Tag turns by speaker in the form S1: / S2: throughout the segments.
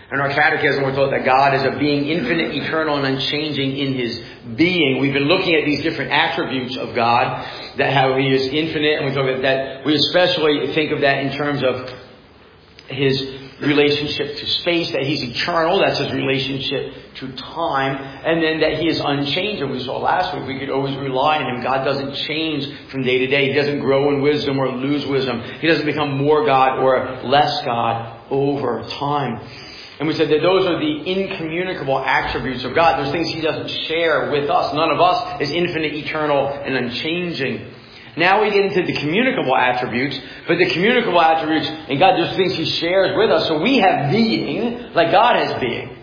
S1: In our catechism, we're taught that God is a being infinite, eternal, and unchanging in His being. We've been looking at these different attributes of God, that how He is infinite, and we talk about that. We especially think of that in terms of His relationship to space, that He's eternal, that's His relationship to time, and then that He is unchanging. We saw last week we could always rely on Him. God doesn't change from day to day. He doesn't grow in wisdom or lose wisdom. He doesn't become more God or less God over time. And we said that those are the incommunicable attributes of God. There's things He doesn't share with us. None of us is infinite, eternal, and unchanging. Now we get into the communicable attributes. But the communicable attributes, and God, there's things He shares with us. So we have being, like God has being.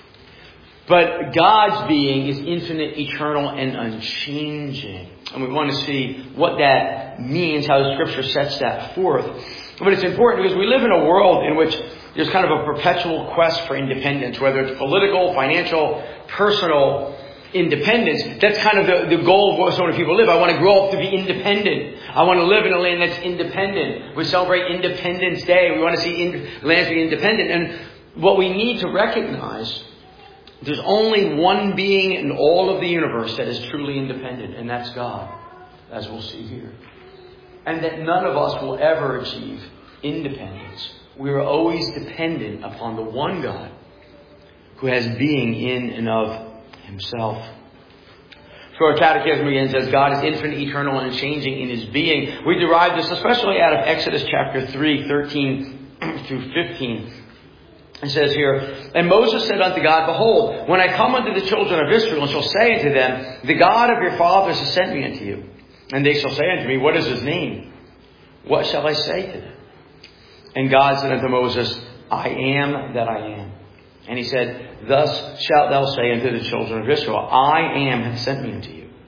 S1: But God's being is infinite, eternal, and unchanging. And we want to see what that means, how the Scripture sets that forth. But it's important because we live in a world in which there's kind of a perpetual quest for independence, whether it's political, financial, personal independence. That's kind of the goal of what so many people live. I want to grow up to be independent. I want to live in a land that's independent. We celebrate Independence Day. We want to see lands be independent. And what we need to recognize, there's only one being in all of the universe that is truly independent, and that's God, as we'll see here. And that none of us will ever achieve independence. We are always dependent upon the one God who has being in and of Himself. So our catechism again says God is infinite, eternal, and unchanging in His being. We derive this especially out of Exodus chapter 3, 13 through 15. It says here, "And Moses said unto God, Behold, when I come unto the children of Israel, and shall say unto them, The God of your fathers has sent me unto you. And they shall say unto me, What is His name? What shall I say to them? And God said unto Moses, I am that I am. And He said, Thus shalt thou say unto the children of Israel, I am hath sent me unto you.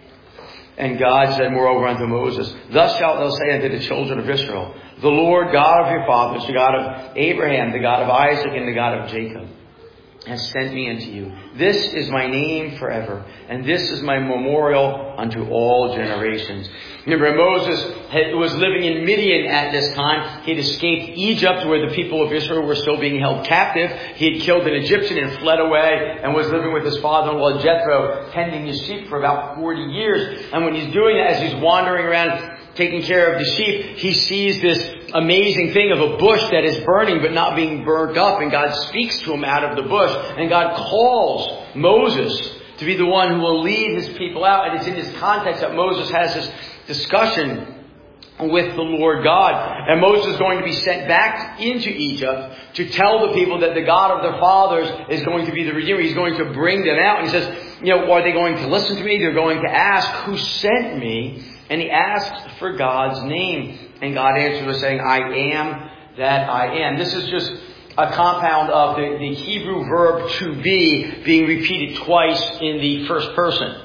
S1: And God said moreover unto Moses, Thus shalt thou say unto the children of Israel, The Lord God of your fathers, the God of Abraham, the God of Isaac, and the God of Jacob, has sent me unto you. This is my name forever, and this is my memorial unto all generations." Remember, Moses was living in Midian at this time. He had escaped Egypt, where the people of Israel were still being held captive. He had killed an Egyptian and fled away and was living with his father-in-law Jethro, tending his sheep for about 40 years. And when he's doing that, as he's wandering around taking care of the sheep, he sees this amazing thing of a bush that is burning but not being burnt up. And God speaks to him out of the bush. And God calls Moses to be the one who will lead His people out. And it's in this context that Moses has this discussion with the Lord God. And Moses is going to be sent back into Egypt to tell the people that the God of their fathers is going to be the Redeemer. He's going to bring them out. And he says, are they going to listen to me? They're going to ask, who sent me? And he asks for God's name. And God answers with saying, I am that I am. This is just a compound of the Hebrew verb to be being repeated twice in the first person.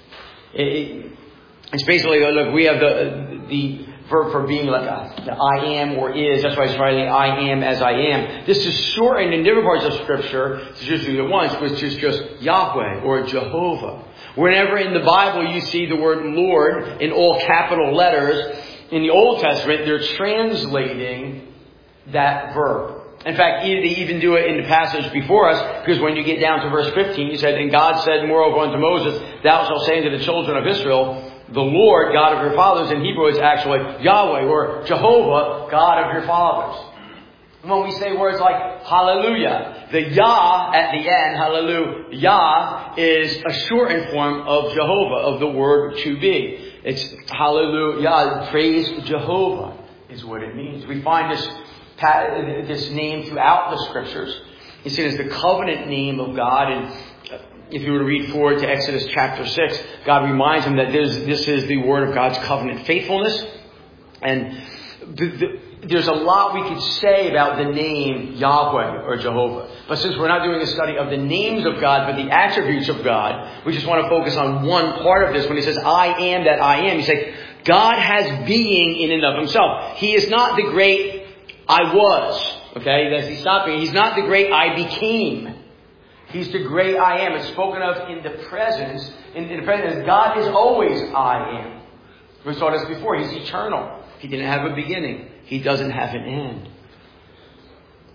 S1: It's basically, look, we have the verb for being like the I am or is. That's why it's writing I am as I am. This is shortened in different parts of Scripture to just do it once, which is just Yahweh or Jehovah. Whenever in the Bible you see the word Lord in all capital letters, in the Old Testament, they're translating that verb. In fact, they even do it in the passage before us, because when you get down to verse 15, he said, And God said moreover unto Moses, Thou shalt say unto the children of Israel, The Lord God of your fathers. In Hebrew, it's actually Yahweh or Jehovah, God of your fathers. When we say words like hallelujah, the Yah at the end, hallelujah, is a shortened form of Jehovah, of the word to be. It's hallelujah, praise Jehovah is what it means. We find this name throughout the Scriptures. It's seen as the covenant name of God. And if you were to read forward to Exodus chapter 6, God reminds him that this is the word of God's covenant faithfulness. And there's a lot we could say about the name Yahweh or Jehovah. But since we're not doing a study of the names of God, but the attributes of God, we just want to focus on one part of this. When he says, I am that I am, he's saying, God has being in and of himself. He is not the great I was. Okay? He's not the great I became. He's the great I am. It's spoken of in the presence. In the presence, God is always I am. We saw this before. He's eternal. He didn't have a beginning. He doesn't have an end.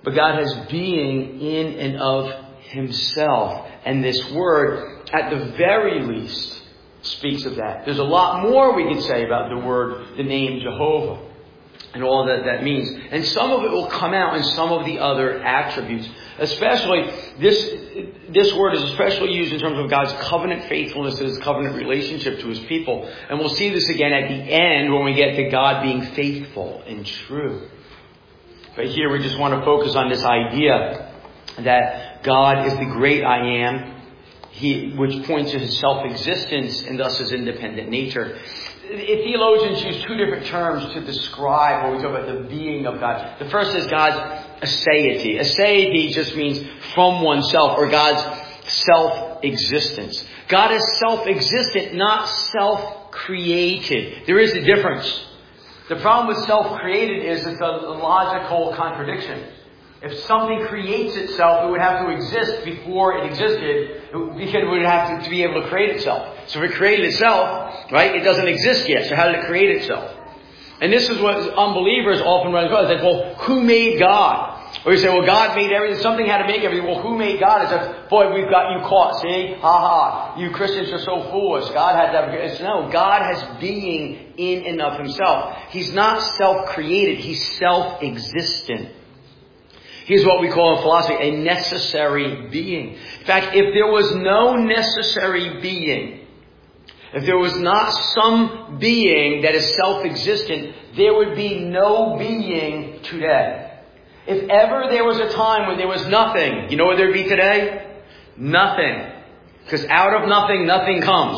S1: but God has being in and of himself. And this word, at the very least, speaks of that. There's a lot more we can say about the name Jehovah, and all that means. And some of it will come out in some of the other attributes. Especially, this word is especially used in terms of God's covenant faithfulness, His covenant relationship to His people. And we'll see this again at the end when we get to God being faithful and true. But here we just want to focus on this idea that God is the great I am, which points to His self-existence and thus His independent nature. Theologians use two different terms to describe when we talk about the being of God. The first is God's aseity. Aseity just means from oneself, or God's self-existence. God is self-existent, not self-created. There is a difference. The problem with self-created is it's a logical contradiction. If something creates itself, it would have to exist before it existed, because it would have to be able to create itself. So if it created itself, right, it doesn't exist yet. So how did it create itself? And this is what unbelievers often run across. They say, well, who made God? Or you say, well, God made everything. Something had to make everything. Well, who made God? It's like, boy, we've got you caught. See? Ha ha. You Christians are so foolish. God had to have... No, God has being in and of himself. He's not self-created. He's self-existent. He's what we call in philosophy a necessary being. In fact, if there was no necessary being, if there was not some being that is self-existent, there would be no being today. If ever there was a time when there was nothing, you know what there would be today? Nothing. Because out of nothing, nothing comes.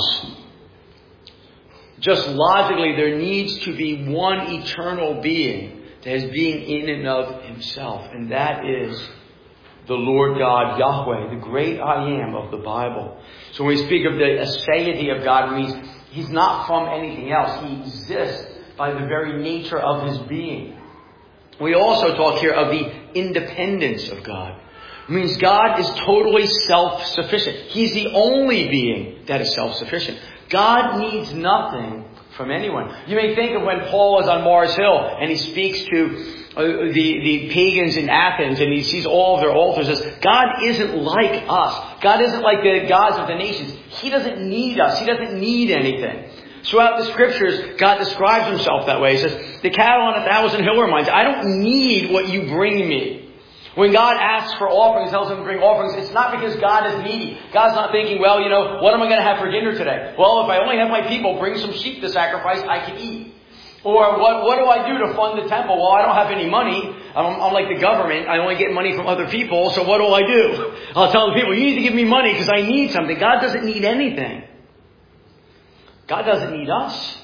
S1: Just logically, there needs to be one eternal being that is being in and of himself. And that is the Lord God, Yahweh, the great I am of the Bible. So when we speak of the aseity of God, it means he's not from anything else. He exists by the very nature of his being. We also talk here of the independence of God. It means God is totally self-sufficient. He's the only being that is self-sufficient. God needs nothing from anyone. You may think of when Paul is on Mars Hill and he speaks to the pagans in Athens and he sees all of their altars. Says, God isn't like us. God isn't like the gods of the nations. He doesn't need us. He doesn't need anything. Throughout the scriptures, God describes himself that way. He says, the cattle on 1,000 hill are mine. I don't need what you bring me. When God asks for offerings, tells him to bring offerings, it's not because God is needy. God's not thinking, well, what am I going to have for dinner today? Well, if I only have my people bring some sheep to sacrifice, I can eat. Or what do I do to fund the temple? Well, I don't have any money. I'm like the government. I only get money from other people. So what do I do? I'll tell the people, you need to give me money because I need something. God doesn't need anything. God doesn't need us.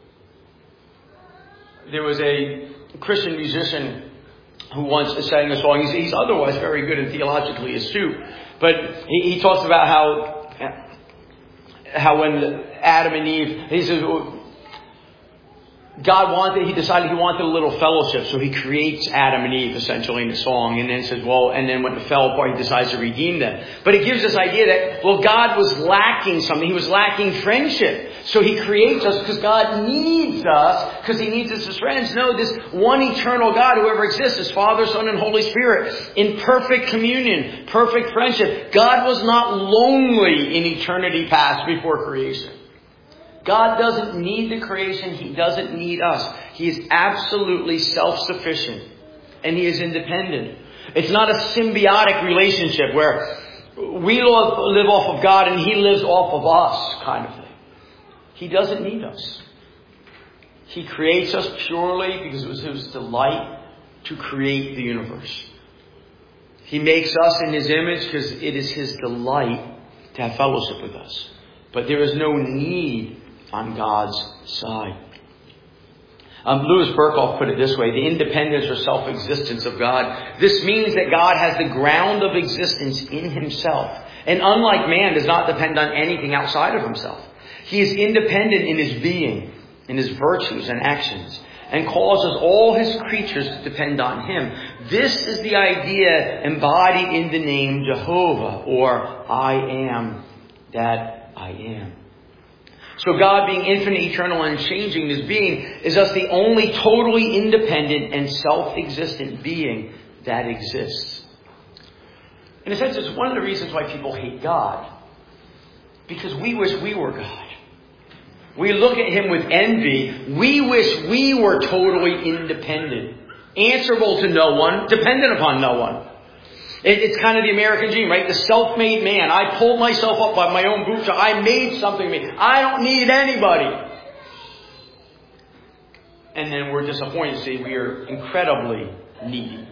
S1: There was a Christian musician who once sang a song. He's otherwise very good and theologically astute. But he talks about how when Adam and Eve, he says, he decided he wanted a little fellowship, so he creates Adam and Eve essentially in the song, and then says, and then when it fell apart, he decides to redeem them. But it gives this idea that, God was lacking something. He was lacking friendship. So he creates us because God needs us, because he needs us as friends. No, this one eternal God, whoever exists, is Father, Son, and Holy Spirit, in perfect communion, perfect friendship. God was not lonely in eternity past before creation. God doesn't need the creation. He doesn't need us. He is absolutely self-sufficient. And he is independent. It's not a symbiotic relationship where we live off of God and he lives off of us kind of thing. He doesn't need us. He creates us purely because it was his delight to create the universe. He makes us in his image because it is his delight to have fellowship with us. But there is no need on God's side. Louis Berkhoff put it this way: the independence or self-existence of God. This means that God has the ground of existence in himself, and unlike man, does not depend on anything outside of himself. He is independent in his being, in his virtues and actions, and causes all his creatures to depend on him. This is the idea embodied in the name Jehovah, or I am that I am. So God, being infinite, eternal, and unchanging in his being, is thus the only totally independent and self-existent being that exists. In a sense, it's one of the reasons why people hate God. Because we wish we were God. We look at Him with envy. We wish we were totally independent. Answerable to no one. Dependent upon no one. It's kind of the American dream, right? The self-made man. I pulled myself up by my own bootstraps. I made something of me. I don't need anybody. And then we're disappointed to see we are incredibly needy.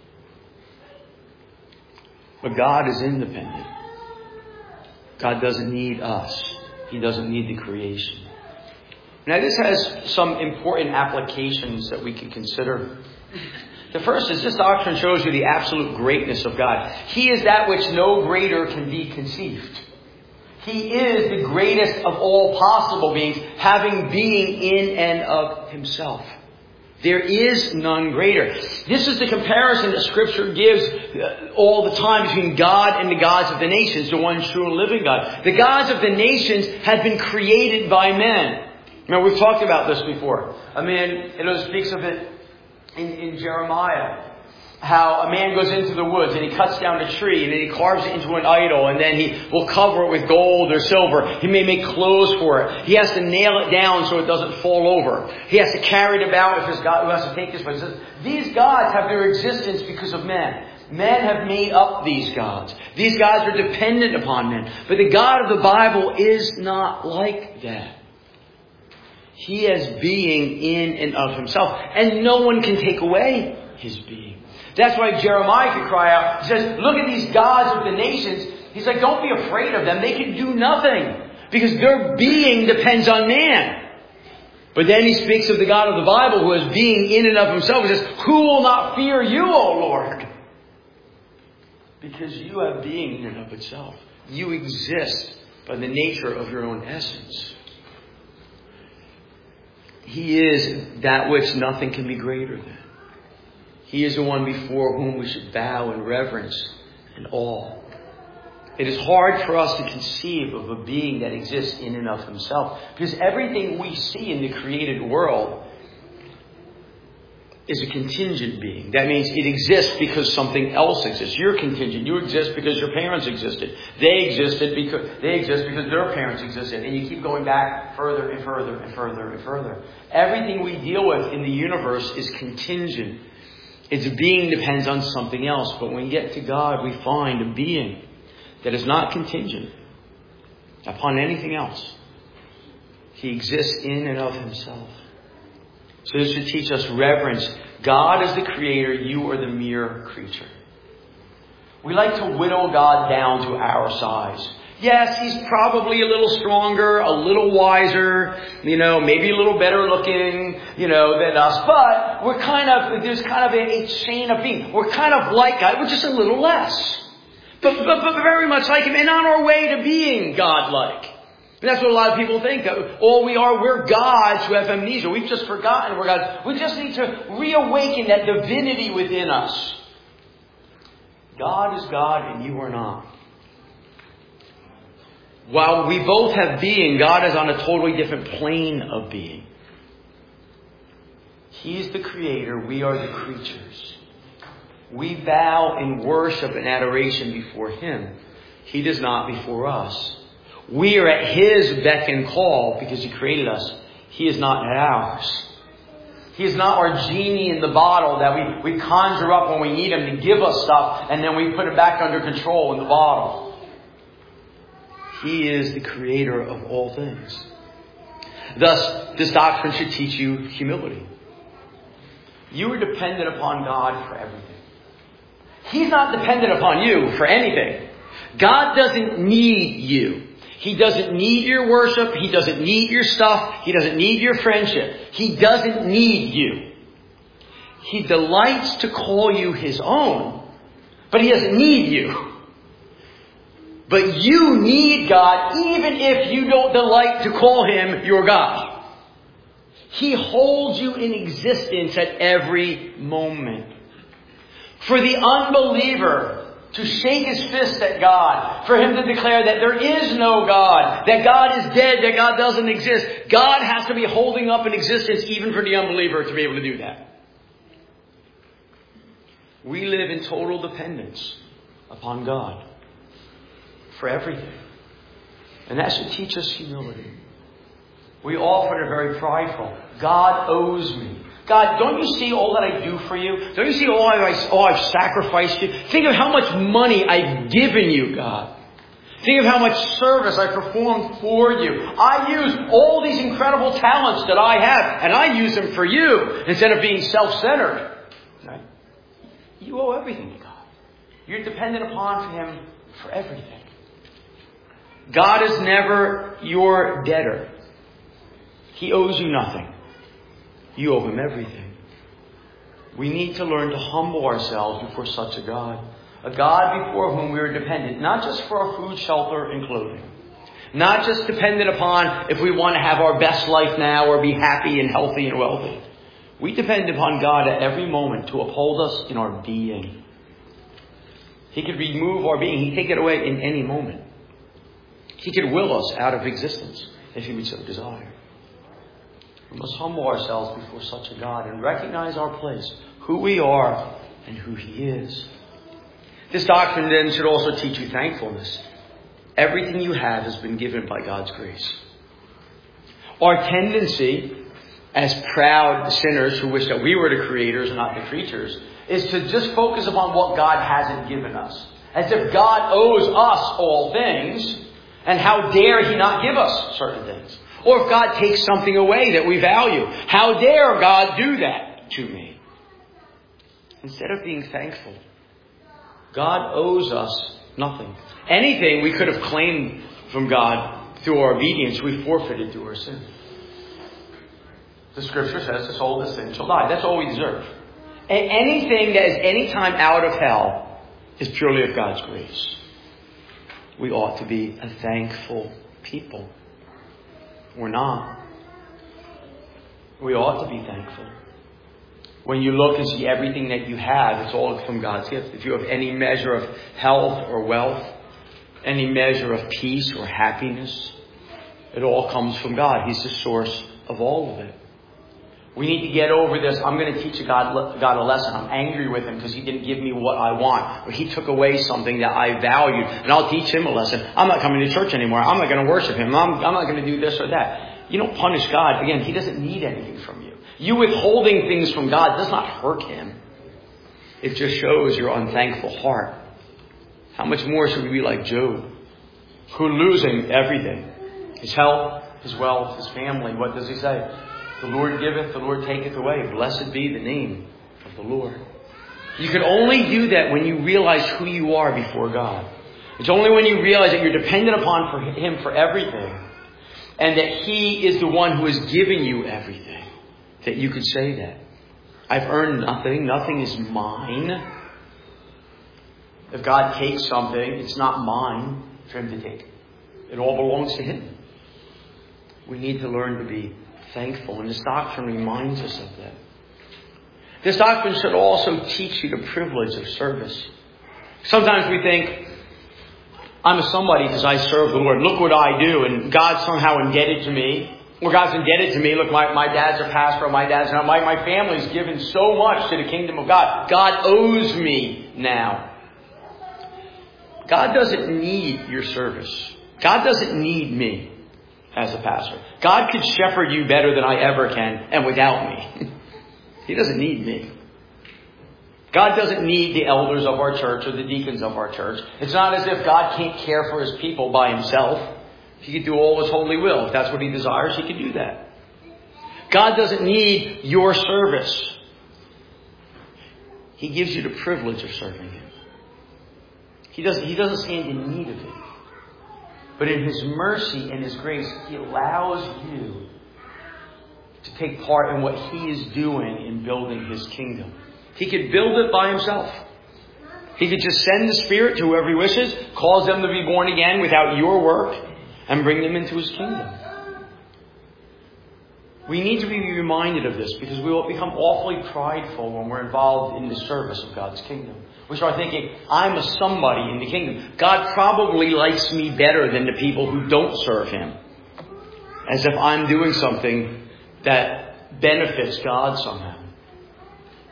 S1: But God is independent. God doesn't need us. He doesn't need the creation. Now this has some important applications that we can consider. The first is this doctrine shows you the absolute greatness of God. He is that which no greater can be conceived. He is the greatest of all possible beings, having being in and of Himself. There is none greater. This is the comparison that Scripture gives all the time between God and the gods of the nations, the one true and living God. The gods of the nations have been created by men. Now, we've talked about this before. A man, speaks of it in Jeremiah. How a man goes into the woods and he cuts down a tree and then he carves it into an idol and then he will cover it with gold or silver. He may make clothes for it. He has to nail it down so it doesn't fall over. He has to carry it about if there's God who has to take this place. These gods have their existence because of men. Men have made up these gods. These gods are dependent upon men. But the God of the Bible is not like that. He has being in and of Himself. And no one can take away His being. That's why Jeremiah could cry out. He says, look at these gods of the nations. He's like, don't be afraid of them. They can do nothing. Because their being depends on man. But then he speaks of the God of the Bible who has being in and of Himself. He says, who will not fear you, O Lord? Because you have being in and of itself. You exist by the nature of your own essence. He is that which nothing can be greater than. He is the one before whom we should bow in reverence and awe. It is hard for us to conceive of a being that exists in and of Himself. Because everything we see in the created world is a contingent being. That means it exists because something else exists. You're contingent. You exist because your parents existed. They exist because their parents existed. And you keep going back further and further and further and further. Everything we deal with in the universe is contingent. Its being depends on something else. But when we get to God, we find a being that is not contingent upon anything else. He exists in and of Himself. So this should teach us reverence. God is the creator. You are the mere creature. We like to whittle God down to our size. Yes, He's probably a little stronger, a little wiser, maybe a little better looking, than us. But there's kind of a chain of being. We're kind of like God. We're just a little less. But very much like Him and on our way to being God-like. And that's what a lot of people think. We're gods who have amnesia. We've just forgotten we're gods. We just need to reawaken that divinity within us. God is God and you are not. While we both have being, God is on a totally different plane of being. He's the creator. We are the creatures. We bow in worship and adoration before Him. He does not before us. We are at His beck and call because He created us. He is not at ours. He is not our genie in the bottle that we conjure up when we need Him to give us stuff and then we put it back under control in the bottle. He is the creator of all things. Thus, this doctrine should teach you humility. You are dependent upon God for everything. He's not dependent upon you for anything. God doesn't need you. He doesn't need your worship. He doesn't need your stuff. He doesn't need your friendship. He doesn't need you. He delights to call you His own, but He doesn't need you. But you need God even if you don't delight to call Him your God. He holds you in existence at every moment. For the unbeliever to shake his fist at God, for him to declare that there is no God, that God is dead, that God doesn't exist, God has to be holding up an existence even for the unbeliever to be able to do that. We live in total dependence upon God for everything. And that should teach us humility. We often are very prideful. God owes me. God, don't you see all that I do for you? Don't you see all I've sacrificed you? Think of how much money I've given you, God. Think of how much service I performed for you. I use all these incredible talents that I have, and I use them for you instead of being self-centered. Right? You owe everything to God. You're dependent upon Him for everything. God is never your debtor. He owes you nothing. You owe Him everything. We need to learn to humble ourselves before such a God. A God before whom we are dependent, not just for our food, shelter, and clothing. Not just dependent upon if we want to have our best life now or be happy and healthy and wealthy. We depend upon God at every moment to uphold us in our being. He could remove our being. He could take it away in any moment. He could will us out of existence if He would so desire. We must humble ourselves before such a God and recognize our place, who we are and who He is. This doctrine then should also teach you thankfulness. Everything you have has been given by God's grace. Our tendency as proud sinners who wish that we were the creators and not the creatures is to just focus upon what God hasn't given us. As if God owes us all things, and how dare He not give us certain things. Or if God takes something away that we value, how dare God do that to me? Instead of being thankful, God owes us nothing. Anything we could have claimed from God through our obedience, we forfeited through our sin. The Scripture says the soul that sins shall die. That's all we deserve. And anything that is any time out of hell is purely of God's grace. We ought to be a thankful people. We're not. We ought to be thankful. When you look and see everything that you have, it's all from God's gift. If you have any measure of health or wealth, any measure of peace or happiness, it all comes from God. He's the source of all of it. We need to get over this. I'm going to teach God a lesson. I'm angry with Him because He didn't give me what I want. Or He took away something that I valued. And I'll teach Him a lesson. I'm not coming to church anymore. I'm not going to worship Him. I'm not going to do this or that. You don't punish God. Again, He doesn't need anything from you. You withholding things from God does not hurt Him. It just shows your unthankful heart. How much more should we be like Job, who losing everything? His health, his wealth, his family. What does he say? The Lord giveth, the Lord taketh away. Blessed be the name of the Lord. You can only do that when you realize who you are before God. It's only when you realize that you're dependent upon Him for everything, and that He is the one who has given you everything, that you could say that. I've earned nothing. Nothing is mine. If God takes something, it's not mine for Him to take. It all belongs to Him. We need to learn to be thankful. And this doctrine reminds us of that. This doctrine should also teach you the privilege of service. Sometimes we think, I'm a somebody because I serve the Lord. Look what I do. And God's somehow indebted to me. Or God's indebted to me. Look, my dad's a pastor. My family's given so much to the kingdom of God. God owes me now. God doesn't need your service. God doesn't need me as a pastor. God could shepherd you better than I ever can and without me. He doesn't need me. God doesn't need the elders of our church or the deacons of our church. It's not as if God can't care for His people by Himself. He could do all His holy will. If that's what He desires, He could do that. God doesn't need your service. He gives you the privilege of serving Him. He doesn't stand in need of it. But in His mercy and His grace, He allows you to take part in what He is doing in building His kingdom. He could build it by Himself. He could just send the Spirit to whoever He wishes, cause them to be born again without your work, and bring them into His kingdom. We need to be reminded of this because we will become awfully prideful when we're involved in the service of God's kingdom. We start thinking, I'm a somebody in the kingdom. God probably likes me better than the people who don't serve Him. As if I'm doing something that benefits God somehow.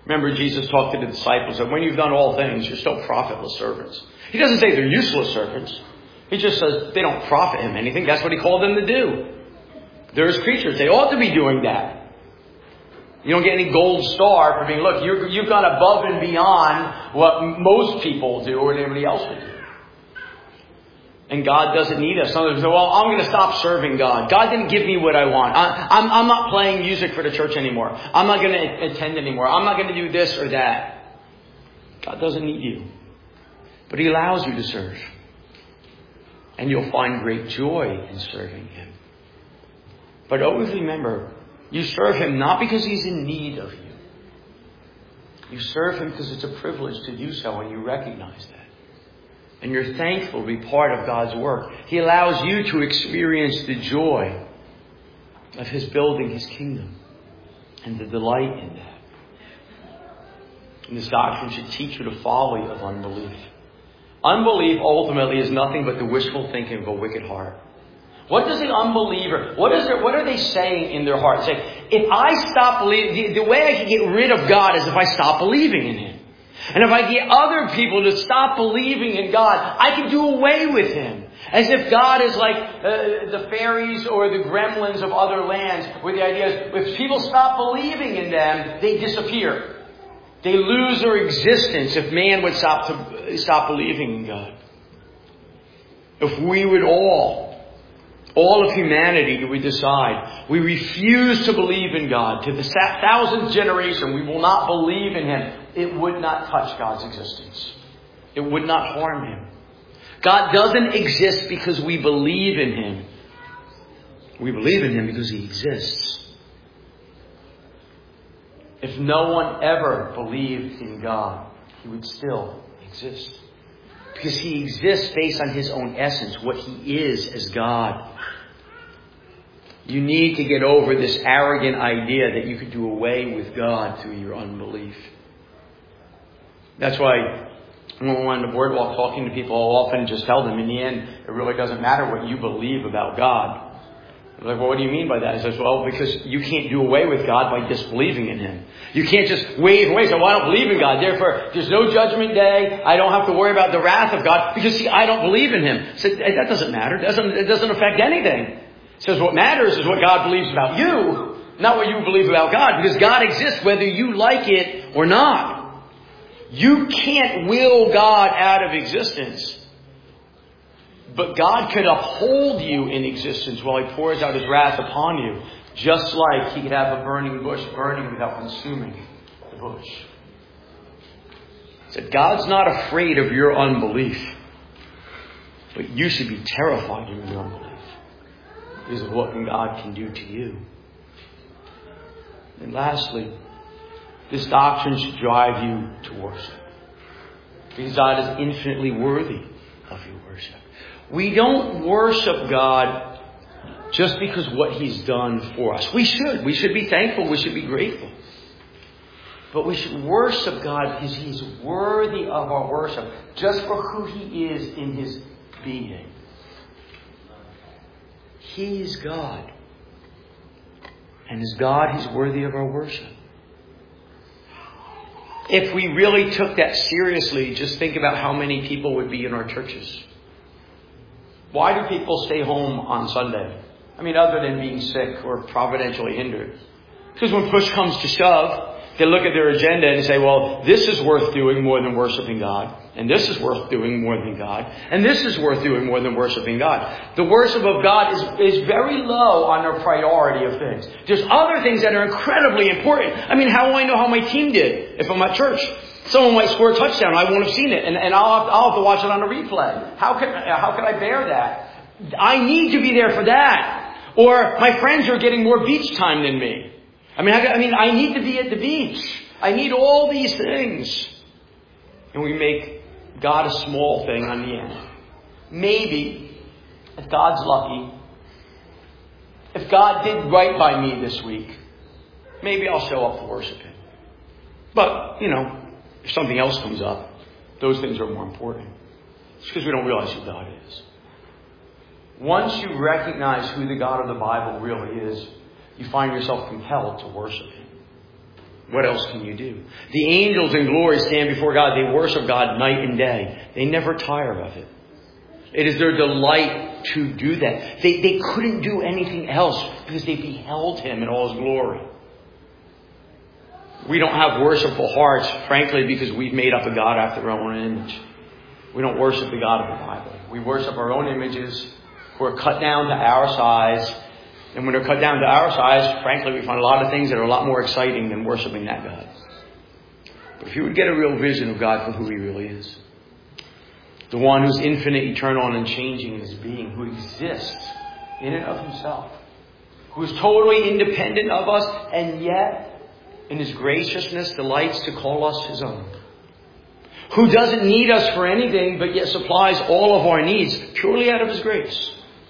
S1: Remember, Jesus talked to the disciples that when you've done all things, you're still profitless servants. He doesn't say they're useless servants. He just says they don't profit him anything. That's what he called them to do. They're his creatures. They ought to be doing that. You don't get any gold star for being, look, you've gone above and beyond what most people do or anybody else would do. And God doesn't need us. Some people say, well, I'm going to stop serving God. God didn't give me what I want. I'm not playing music for the church anymore. I'm not going to attend anymore. I'm not going to do this or that. God doesn't need you. But He allows you to serve. And you'll find great joy in serving Him. But always remember, you serve Him not because He's in need of you. You serve Him because it's a privilege to do so, and you recognize that. And you're thankful to be part of God's work. He allows you to experience the joy of His building His kingdom and the delight in that. And this doctrine should teach you the folly of unbelief. Unbelief ultimately is nothing but the wishful thinking of a wicked heart. What does the unbeliever, what are they saying in their heart? Say, if I stop believing, the way I can get rid of God is if I stop believing in Him. And if I get other people to stop believing in God, I can do away with Him. As if God is like the fairies or the gremlins of other lands, where the idea is, if people stop believing in them, they disappear. They lose their existence if man would stop believing in God. If we would all of humanity would decide we refuse to believe in God, to the 1,000th generation we will not believe in Him, it would not touch God's existence. It would not harm Him. God doesn't exist because we believe in Him. We believe in Him because He exists. If no one ever believed in God, He would still exist. Because He exists based on His own essence, what He is as God. You need to get over this arrogant idea that you could do away with God through your unbelief. That's why when we're on the boardwalk talking to people, I'll often just tell them, in the end, it really doesn't matter what you believe about God. They're like, well, what do you mean by that? I says, well, because you can't do away with God by disbelieving in Him. You can't just wave away. So, well, I don't believe in God. Therefore, there's no judgment day. I don't have to worry about the wrath of God because, see, I don't believe in Him. So that doesn't matter. It doesn't affect anything. It says what matters is what God believes about you, not what you believe about God, because God exists whether you like it or not. You can't will God out of existence. But God could uphold you in existence while He pours out His wrath upon you. Just like He could have a burning bush burning without consuming the bush. So God's not afraid of your unbelief. But you should be terrified of your unbelief. Because of what God can do to you. And lastly, this doctrine should drive you to worship. Because God is infinitely worthy of your worship. We don't worship God just because what He's done for us. We should. We should be thankful. We should be grateful. But we should worship God because He's worthy of our worship. Just for who He is in His being. He is God. And as God, He's worthy of our worship. If we really took that seriously, just think about how many people would be in our churches. Why do people stay home on Sunday? I mean, other than being sick or providentially hindered. Because when push comes to shove, they look at their agenda and say, well, this is worth doing more than worshiping God. And this is worth doing more than God. And this is worth doing more than worshiping God. The worship of God is very low on their priority of things. There's other things that are incredibly important. I mean, how will I know how my team did if I'm at church? Someone might score a touchdown. I won't have seen it. And I'll have to watch it on a replay. How can I bear that? I need to be there for that. Or my friends are getting more beach time than me. I mean, I need to be at the beach. I need all these things. And we make God a small thing on the end. Maybe, if God's lucky, if God did right by me this week, maybe I'll show up to worship Him. But, if something else comes up, those things are more important. It's because we don't realize who God is. Once you recognize who the God of the Bible really is, you find yourself compelled to worship Him. What else can you do? The angels in glory stand before God. They worship God night and day. They never tire of it. It is their delight to do that. They couldn't do anything else because they beheld Him in all His glory. We don't have worshipful hearts, frankly, because we've made up a God after our own image. We don't worship the God of the Bible. We worship our own images who are cut down to our size. And when they're cut down to our size, frankly, we find a lot of things that are a lot more exciting than worshiping that God. But if you would get a real vision of God for who He really is, the one who's infinite, eternal, and unchanging in His being, who exists in and of Himself, who is totally independent of us, and yet, in His graciousness, delights to call us His own, who doesn't need us for anything, but yet supplies all of our needs purely out of His grace,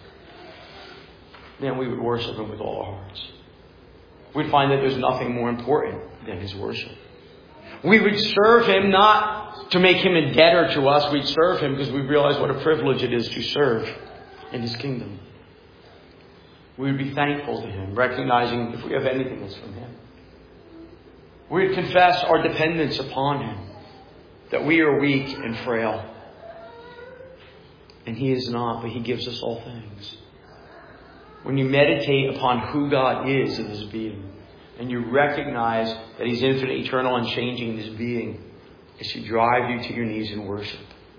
S1: then we would worship Him with all our hearts. We'd find that there's nothing more important than His worship. We would serve Him not to make Him a debtor to us. We'd serve Him because we realize what a privilege it is to serve in His kingdom. We would be thankful to Him, recognizing if we have anything that's from Him. We would confess our dependence upon Him, that we are weak and frail. And He is not, but He gives us all things. When you meditate upon who God is in His being, and you recognize that He's infinite, eternal, and unchanging in His being, it should drive you to your knees in worship.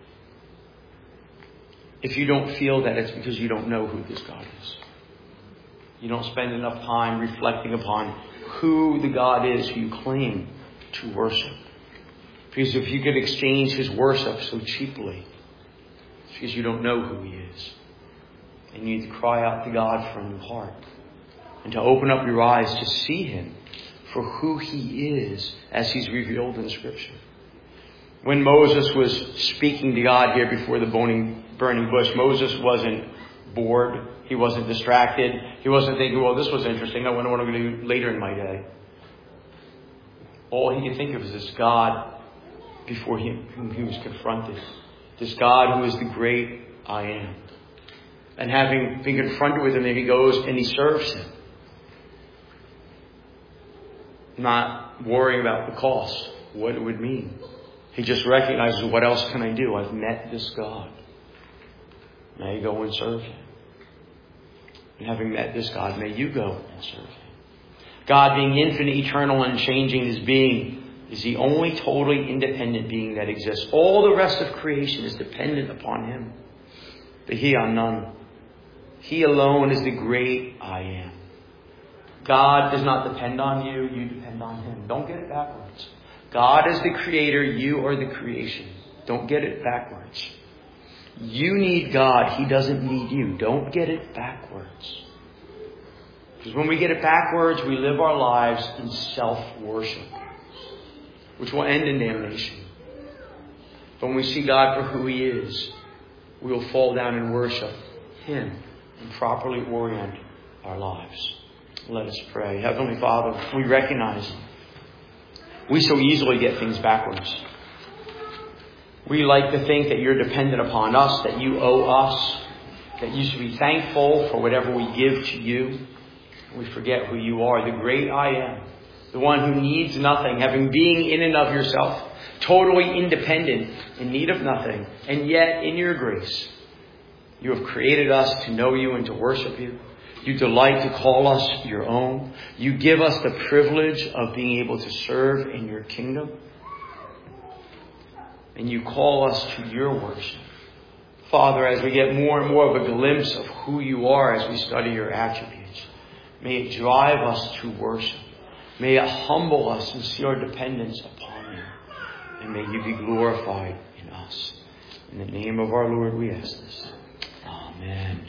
S1: If you don't feel that, it's because you don't know who this God is. You don't spend enough time reflecting upon who the God is who you claim to worship. Because if you could exchange His worship so cheaply, it's because you don't know who He is. And you need to cry out to God from your heart. And to open up your eyes to see Him for who He is as He's revealed in Scripture. When Moses was speaking to God here before the burning bush, Moses wasn't bored. He wasn't distracted. He wasn't thinking, well, this was interesting. I wonder what I'm going to do later in my day. All he could think of is this God before whom he was confronted. This God who is the great I am. And having been confronted with Him, there he goes and he serves Him. Not worrying about the cost, what it would mean. He just recognizes, what else can I do? I've met this God. May I go and serve Him. And having met this God, may you go and serve Him. God, being infinite, eternal, and unchanging in His being, is the only totally independent being that exists. All the rest of creation is dependent upon Him, but He on none. He alone is the great I am. God does not depend on you, you depend on Him. Don't get it backwards. God is the creator, you are the creation. Don't get it backwards. You need God, He doesn't need you. Don't get it backwards. Because when we get it backwards, we live our lives in self-worship, which will end in damnation. But when we see God for who He is, we will fall down and worship Him and properly orient our lives. Let us pray. Heavenly Father, we recognize we so easily get things backwards. We like to think that You're dependent upon us, that You owe us, that You should be thankful for whatever we give to You. We forget who You are, the great I am, the one who needs nothing, having being in and of Yourself, totally independent, in need of nothing, and yet in Your grace, You have created us to know You and to worship You. You delight to call us Your own. You give us the privilege of being able to serve in Your kingdom. And You call us to Your worship. Father, as we get more and more of a glimpse of who You are as we study Your attributes, may it drive us to worship. May it humble us and see our dependence upon You. And may You be glorified in us. In the name of our Lord we ask this. Amen.